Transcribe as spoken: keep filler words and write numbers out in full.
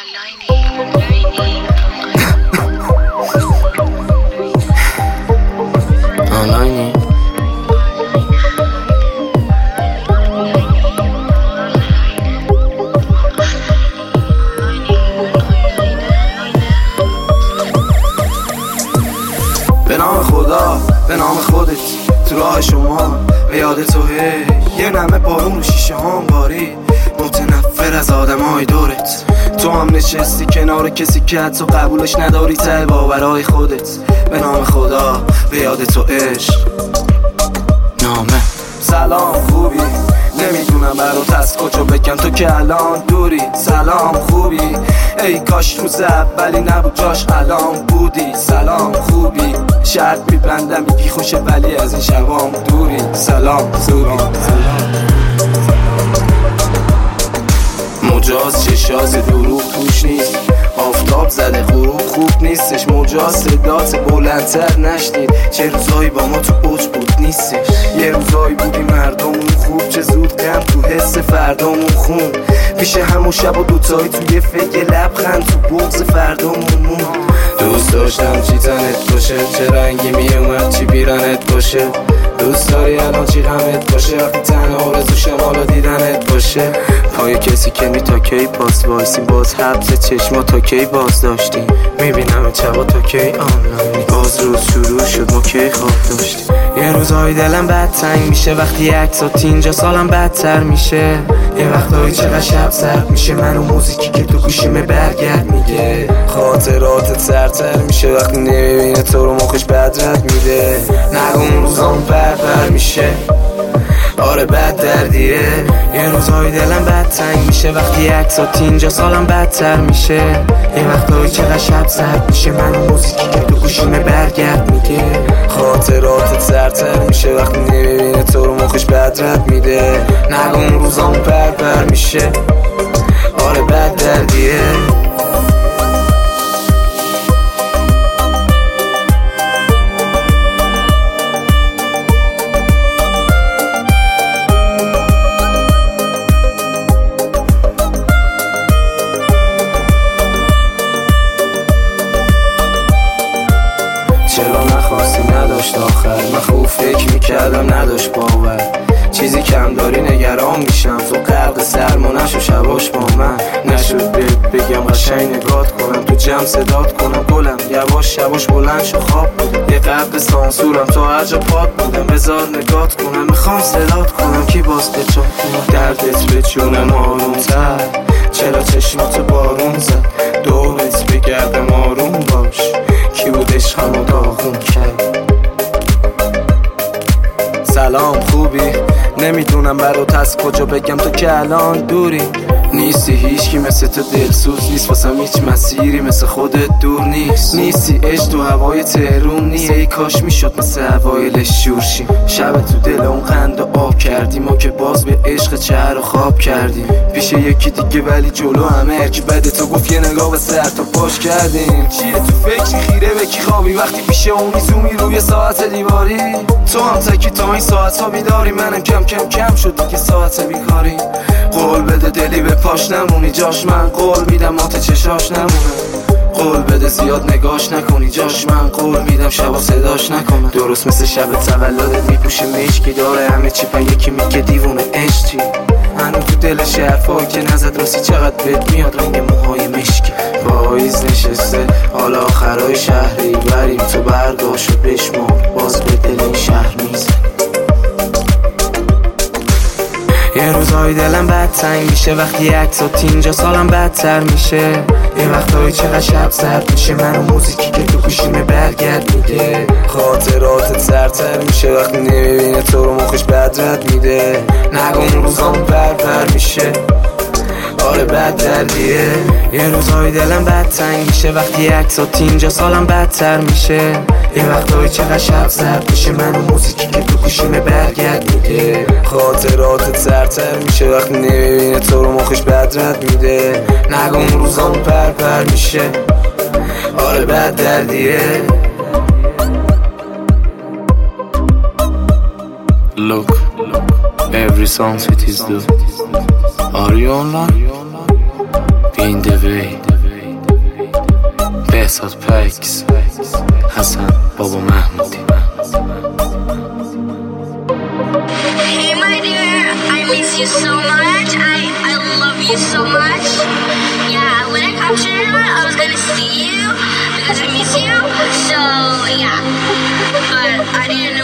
آنلاینی به نام خدا، به نام خودت، تو راه شما به یاد تو هی یه نمه بارون رو شیشه هام باری، متنفر از آدم های دورت. تو هم نشستی کنار کسی که حتی قبولش نداری ته باورهای خودت. به نام خدا، به یاد تو عشق نامه. سلام خوبی؟ نمیدونم برات از کجا بگم تو که الان دوری. سلام خوبی؟ ای کاش روز اولی نبود جاش الان بودی. سلام خوبی؟ شرط میبندم میگی خوشه ولی از این شبام دوری. سلام خوبی؟ مجاز چشاز دروغ توش نیست، آفتاب زده غروب خوب نیستش. مجاز صدات بلندتر نشنید، چه روزایی با ما تو اوج بود نیستش. یه روزایی بودی مردمون خوب، چه زود غم تو حس فردامون خون. پیش همون شب و دوتایی توی فکر لبخند تو بغض فردامون مون. دوست داشتم چی تنت باشه، چه رنگی میومد چی بیرنت باشه. دوست داری الان چی غمت باشه، وقتی تنها آرزوشم حالا دیدنت باشه. پای کسی که می تا کی پاس وایسی، باز حبس چشما تا کی باز داشتیم. میبینم چبا تا کی آنلاینی، باز روز شروع شد ما کی خواب داشتیم. یه روزهای دلم بد تنگ میشه وقتی عکسات اینجا، سالم بدتر میشه. یه وقتایی چقدر شب سرد میشه، من و موزیکی که تو گوشیمه برگرد میگه. خاطراتت سرتر میشه وقتی نمیبینه تو رو، مخش بدرد میده. نگو اون روزام بر بر میشه، آره بد دردیه. یه روزهای دلم بد تنگ میشه وقتی عکسات اینجا، سالم بدتر میشه. یه وقتایی چقدر شب سرد میشه، من و موزیکی که تو گوشیمه برگرد میگه. خاطراتت سرتر میشه وقتی نمیبینه تو رو، مخش بدرد میده. نگو اون روزام بر بر میشه، آره بد دردیه. چرا نخواستی نداشت آخر، من خوب فکر میکردم نداشت باور. چیزی کم داری نگران میشم، تو غرق سرما نشو شباش با من. نشد بهت بگم قشنگ نگات کنم، تو جمع صدات کنم گلم. یواش شباش بلند شو خواب بودم، یه قبل سانسورم تا هر جا پاد بودم. بذار نگات کنم، میخوام صدات کنم کی باز بچام کنم. دردت به جونم آرومتر، چرا چشمات بارون زد. دورت بگردم آروم باش، کی بود عشقمو داغون کرد. سلام خوبی؟ نمیدونم برات از کجا بگم تو که الان دوری. نیستی هیچکی مثل تو دلسوز نیست، واسم هیچ مسیری مثل خودت دور نیست. نیستی عشق تو هوای تهرون نیست، ای کاش میشد مثل اوایلش شور شیم. شب تو دل اون قند و آب کردیم، ما که باز به عشق چهر و خواب کردیم. پیش یکی دیگه ولی جلو همه هرکی بده تو گفت یه نگاه به سر تا پاش کردیم. چیه تو فکری خیره به کی خوابی، وقتی پیش اونی زومی روی ساعت دیواری. تو هم تکی تا این ساعت ها بیداری، منم کم کم کم شد دیگه ساعت بیکاری. قول بده دلی به پاش نمونی جاش، من قول میدم مات چشاش نمونه. قول بده زیاد نگاش نکنی جاش، من قول میدم شبا صداش نکنه. درست مثل شب تولدت میپوشه مشکی، داره همه چی پا یکی میگه دیوونه عشقی. هنو تو دلش حرفایی که نزد راستی چقدر بهت میاد رنگ موهای مشکی. پاییز نشسته حالا آخرای شهری، بریم تو برداشت و بشمار، باز به دل این شهر میزن. یه روزهای دلم بد تنگ میشه وقتی عکسات اینجا، سالم بدتر میشه. یه وقتایی چقدر شب سرد میشه، من و موزیکی که تو گوشیمه برگرد میگه. خاطراتت سرتر میشه وقتی نمیبینه تو رو، مخش بدرد میده. نگو اون روزام بر بر میشه، آره بد دردیه. یه روزهای دلم بد تنگ میشه وقتی عکسات اینجا، سالم بدتر میشه. یه وقتایی چقدر شب سرد میشه، من و موزیکی که تو گوشیمه برگرد میگه. خاطراتت سرتر میشه وقتی نمیبینه تو رو، مخش بدرد میده. نگو اون روزام بر بر میشه، آره بد دردیه. Look, every song it is do. Are you online? In the way بهزاد پیکس حسن بابا محمودی. Hey my dear, I miss you so much. I, I love you so much. Yeah, when I come to New York, I was gonna see you because I miss you. So yeah, but I didn't